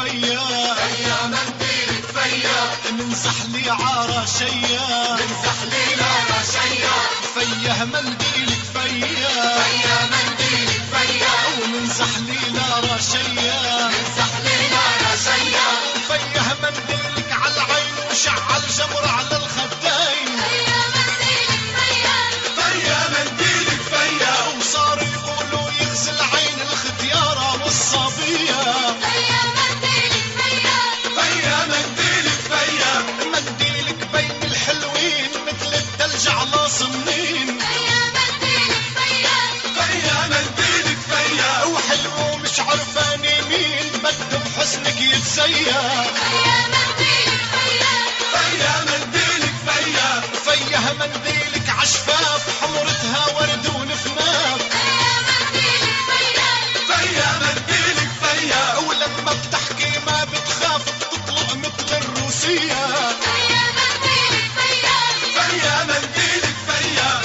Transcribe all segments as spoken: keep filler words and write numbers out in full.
فيا فيا منديلك فيا من زحلي عرشيا من زحلي لرشيا فيه منديلك فيا فيا منديلك فيا ومن زحلي لرشيا من زحلي لرشيا فيه منديلك على العين وشعل جمر على الخدين فيا منديلك فيا فيا منديلك فيا وصار يقولوا يغزل عين الختيارة والصبية فيا منديلك فيا فيا منديلك فيا منديلك بين الحلوين مثل الثلج على صنين فيا منديلك فيا فيا منديلك فيا وحلو مش عرفاني مين بده بحسنك يتزيا فيا منديلك فيا فيا منديلك فيا فيه منديلك عشفاف حمرتها ورد ونفناف فيا منديلك فيا فيا منديلك فيا ولما بتحكي ما بتخاف بتطلق مثل الروسية فيا منديلك فيا فيا منديلك فيا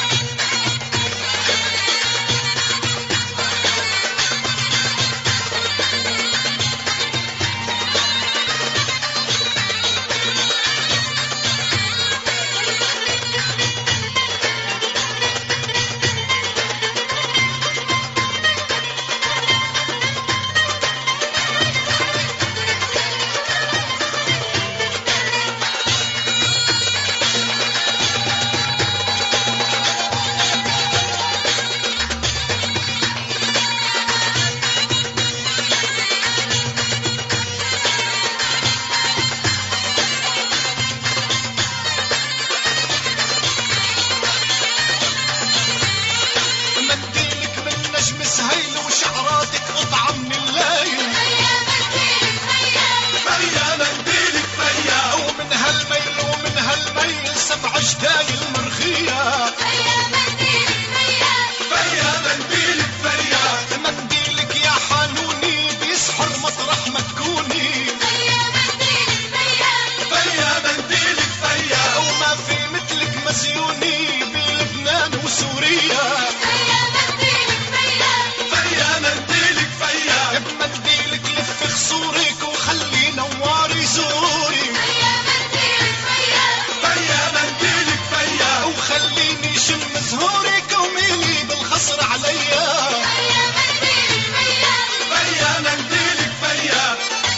منديلك من نجم سهيل وشعراتك قطعة من الليل فيا منديلك فيا فيا منديلك فيا ومن هالميل ومن هالميل سبع جدايل مرخية فيا منديلك فيا فيا منديلك فيا منديلك يا حنوني بيسحر مطرح ما تكوني فيا منديلك فيا فيا منديلك فيا وما في مثلك مسيوني بلبنان وسوريا فيا منديلك فيا فيا منديلك فيا بمنديلك لف خصورك وخلي نوار يزوري فيا منديلك فيا فيا منديلك فيا وخليني شم زهورك وميلي بالخصر عليا فيا منديلك فيا فيا منديلك فيا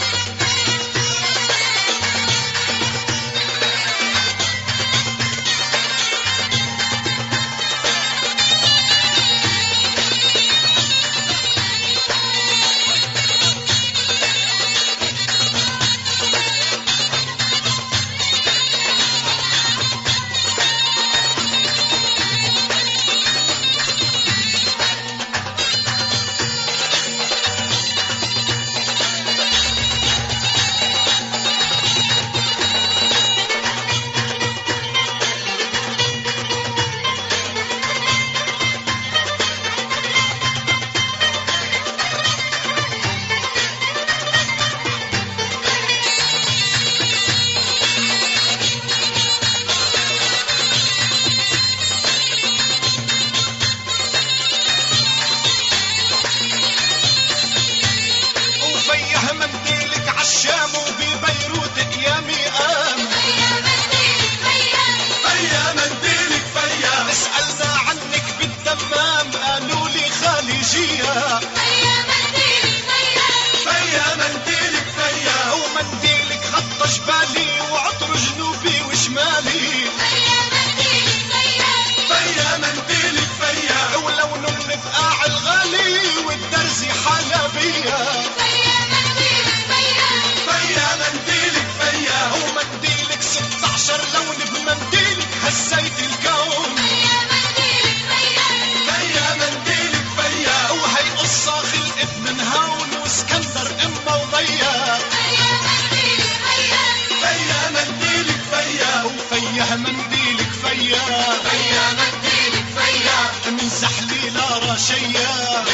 وفيه منديلك عالشام وببيروت ايامي قام فيا منديلك فيا فيا منديلك فيا سألنا عنك بالدمام قالوا لي خليجية فيا منديلك فيا فيا منديلك فيا ومنديلك خط جبالي وعطر جنوبي وشمالي فيا منديلك فيا فيا منديلك فيا ولون النفقاع الغالي والدرزي حلبية فيا منديلك فيا فيا منديلك فيا ومنديلك ستة عشر لون بمنديلك هزيت الكون فيا منديلك فيا فيا منديلك فيا وهي قصة خلقت من هون واسكندر إما وضيا فيا منديلك فيا فيا منديلك فيا وفيه منديلك فيا فيا منديلك فيا من زحلي لرشيا